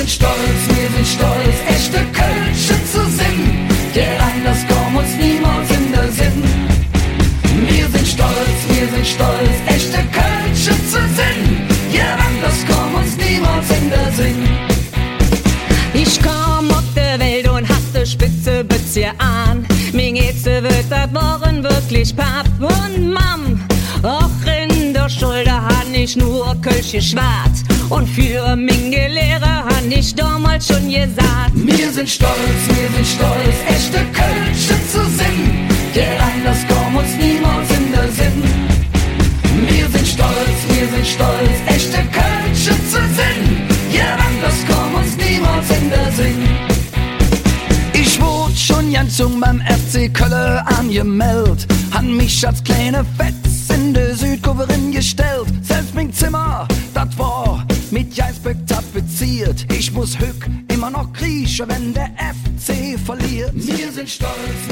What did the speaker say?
sind stolz, echte Kölsche zu singen. Der anders kommt uns niemals in der Sinn. Wir sind stolz, echte Kölsche zu singen. Der anders kommt uns niemals in der Sinn. Ich komm auf der Welt und hab de spitze Bezieher an. Mir geht's wird dat Wochen wirklich Pap und Mam. Och in der Schulter han ich nur Kölsche schwarz. Und für minge Lehrer han ich damals schon gesagt. Wir sind stolz, echte Kölsche zu singen. Der anders kommt uns niemals in der Sinn. Wir sind stolz, echte Kölsche zu singen. Ja, anders kommt uns niemals in der Sinn. Ich wurde schon ganz jung beim FC Köln angemeldet. Han mich als kleine Fetz in der Südkurve gestellt. Selbst mein Zimmer, das war mit Eisberg tapeziert. Ich muss Hück immer noch kriechen, wenn der FC verliert. Wir sind stolz,